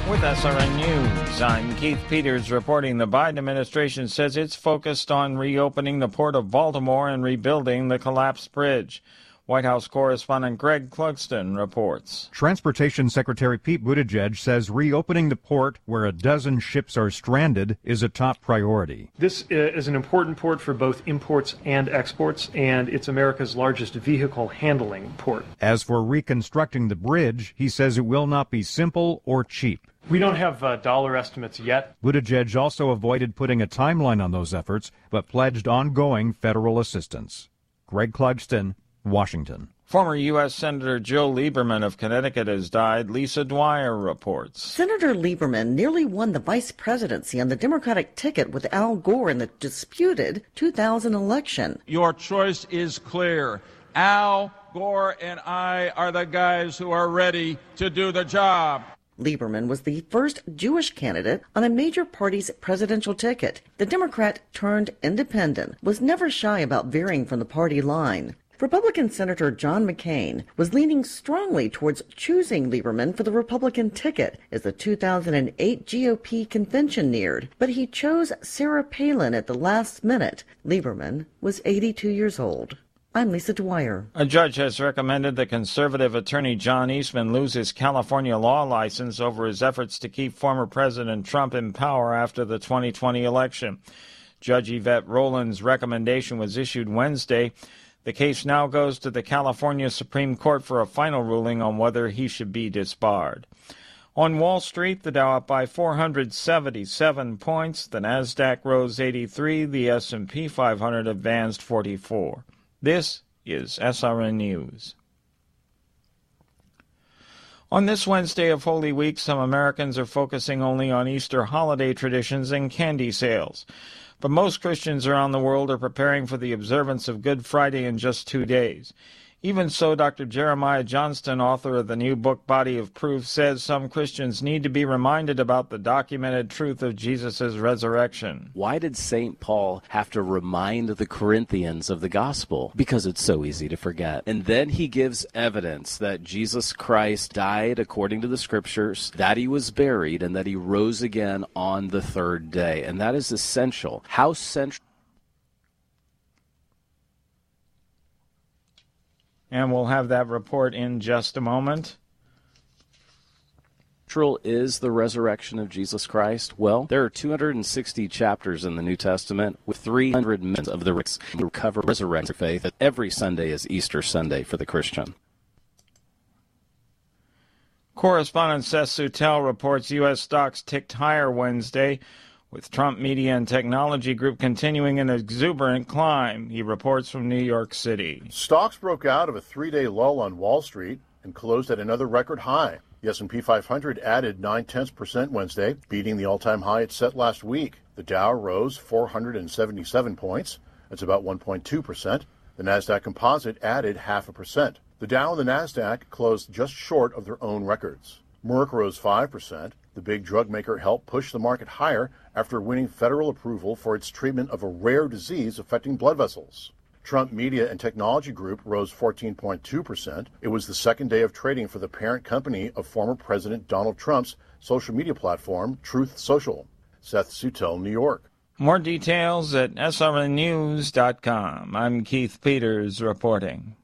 With SRN News, I'm Keith Peters reporting the Biden administration says it's focused on reopening the Port of Baltimore and rebuilding the collapsed bridge. White House correspondent Greg Clugston reports. Transportation Secretary Pete Buttigieg says reopening the port where a dozen ships are stranded is a top priority. This is an important port for both imports and exports, and it's America's largest vehicle handling port. As for reconstructing the bridge, he says it will not be simple or cheap. We don't have dollar estimates yet. Buttigieg also avoided putting a timeline on those efforts, but pledged ongoing federal assistance. Greg Clugston, Washington. Former U.S. Senator Joe Lieberman of Connecticut has died. Lisa Dwyer reports. Senator Lieberman nearly won the vice presidency on the Democratic ticket with Al Gore in the disputed 2000 election. Your choice is clear. Al Gore and I are the guys who are ready to do the job. Lieberman was the first Jewish candidate on a major party's presidential ticket. The Democrat turned independent was never shy about veering from the party line. Republican Senator John McCain was leaning strongly towards choosing Lieberman for the Republican ticket as the 2008 GOP convention neared, but he chose Sarah Palin at the last minute. Lieberman was 82 years old. I'm Lisa Dwyer. A judge has recommended the conservative attorney John Eastman lose his California law license over his efforts to keep former President Trump in power after the 2020 election. Judge Yvette Rowland's recommendation was issued Wednesday. The case now goes to the California Supreme Court for a final ruling on whether he should be disbarred. On Wall Street, the Dow up by 477 points, the Nasdaq rose 83, the S&P 500 advanced 44. This is SRN News. On this Wednesday of Holy Week, some Americans are focusing only on Easter holiday traditions and candy sales. But most Christians around the world are preparing for the observance of Good Friday in just 2 days. Even so, Dr. Jeremiah Johnston, author of the new book Body of Proof, says some Christians need to be reminded about the documented truth of Jesus' resurrection. Why did St. Paul have to remind the Corinthians of the gospel? Because it's so easy to forget. And then he gives evidence that Jesus Christ died according to the scriptures, that he was buried, and that he rose again on the third day. And that is essential. How central? And we'll have that report in just a moment. Is the resurrection of Jesus Christ? Well, there are 260 chapters in the New Testament with 300 minutes of the recover resurrected faith. Every Sunday is Easter Sunday for the Christian. Correspondent Seth Sutel reports U.S. stocks ticked higher Wednesday, with Trump Media and Technology Group continuing an exuberant climb. He reports from New York City. Stocks broke out of a three-day lull on Wall Street and closed at another record high. The S&P 500 added 0.9% Wednesday, beating the all-time high it set last week. The Dow rose 477 points. That's about 1.2%. The Nasdaq Composite added 0.5%. The Dow and the Nasdaq closed just short of their own records. Merck rose 5%. The big drug maker helped push the market higher after winning federal approval for its treatment of a rare disease affecting blood vessels. Trump Media and Technology Group rose 14.2%. It was the second day of trading for the parent company of former President Donald Trump's social media platform, Truth Social. Seth Sutel, New York. More details at srnnews.com. I'm Keith Peters reporting.